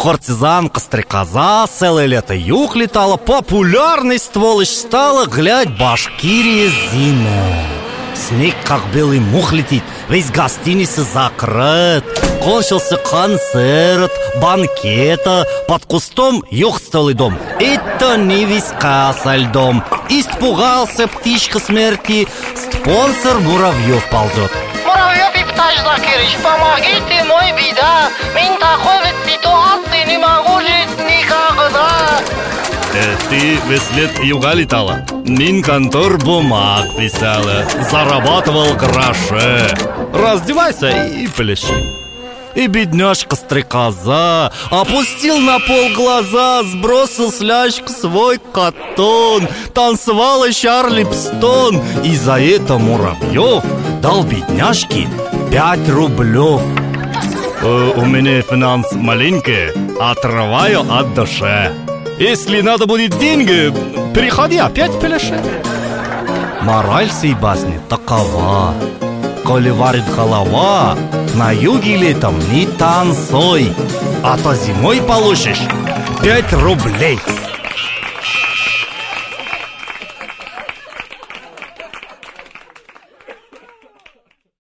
Куртизанка-стрекоза целое лето юг летала, популярной стволыч стала, глядь, Башкирия зима. Снег, как белый мух, летит, весь гостиница закрыт. Кончился концерт, банкета, под кустом юхстолый дом. Это не виска со льдом. Испугался птичка смерти, спонсор Муравьев ползет. Муравьев Ипташ Закирыч, помогите, мой беда. Мен такой ситуации не могу жить никогда. Ты весь лет юга летала, мин контор бумаг писала, зарабатывал гроши. Раздевайся и пляши. И бедняжка-стрекоза опустил на пол глаза, сбросил с ляжка свой катон, танцевала Чарльстон, и за это Муравьев дал бедняжке 5 рублев. У меня финанс маленький, отрываю от души. Если надо будет деньги, приходи, опять пляши. Мораль сей басни такова: коли варит голова, на юге летом не танцуй, а то зимой получишь 5 рублей.